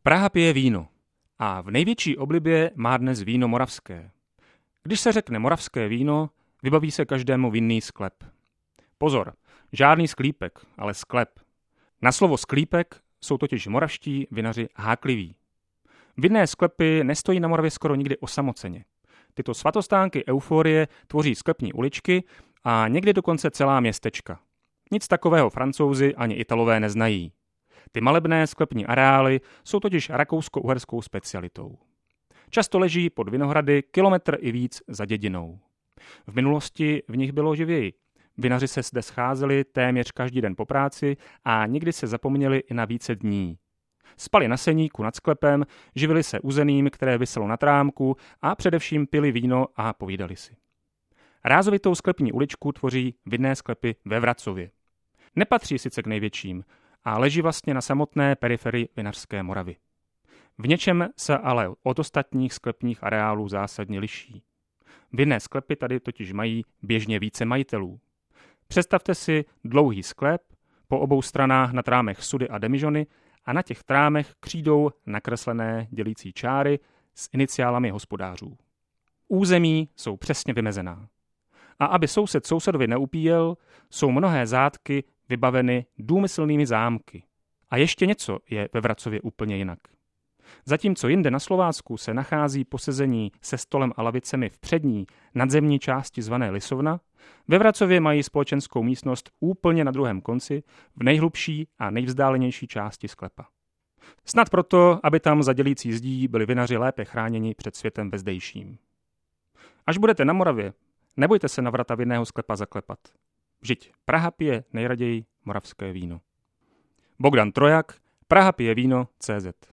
Praha pije víno a v největší oblibě má dnes víno moravské. Když se řekne moravské víno, vybaví se každému vinný sklep. Pozor, žádný sklípek, ale sklep. Na slovo sklípek jsou totiž moravští vinaři hákliví. Vinné sklepy nestojí na Moravě skoro nikdy osamoceně. Tyto svatostánky euforie tvoří sklepní uličky a někdy dokonce celá městečka. Nic takového Francouzi ani Italové neznají. Ty malebné sklepní areály jsou totiž rakousko-uherskou specialitou. Často leží pod vinohrady kilometr i víc za dědinou. V minulosti v nich bylo živěji. Vinaři se zde scházeli téměř každý den po práci a někdy se zapomněli i na více dní. Spali na seníku nad sklepem, živili se uzeným, které viselo na trámku a především pili víno a povídali si. Rázovitou sklepní uličku tvoří vinné sklepy ve Vracově. Nepatří sice k největším, a leží vlastně na samotné periferii vinařské Moravy. V něčem se ale od ostatních sklepních areálů zásadně liší. Vinné sklepy tady totiž mají běžně více majitelů. Představte si dlouhý sklep, po obou stranách na trámech sudy a demižony a na těch trámech křídou nakreslené dělící čáry s iniciálami hospodářů. Území jsou přesně vymezená. A aby soused sousedovi neupíjel, jsou mnohé zátky vybaveny důmyslnými zámky. A ještě něco je ve Vracově úplně jinak. Zatímco jinde na Slovácku se nachází posezení se stolem a lavicemi v přední nadzemní části zvané lisovna, ve Vracově mají společenskou místnost úplně na druhém konci, v nejhlubší a nejvzdálenější části sklepa. Snad proto, aby tam za dělící zdí byli vinaři lépe chráněni před světem vezdejším. Až budete na Moravě, nebojte se na vrata vinného sklepa zaklepat. Vždyť Praha pije nejraději moravské víno. Bogdan Trojak, Praha pije víno.cz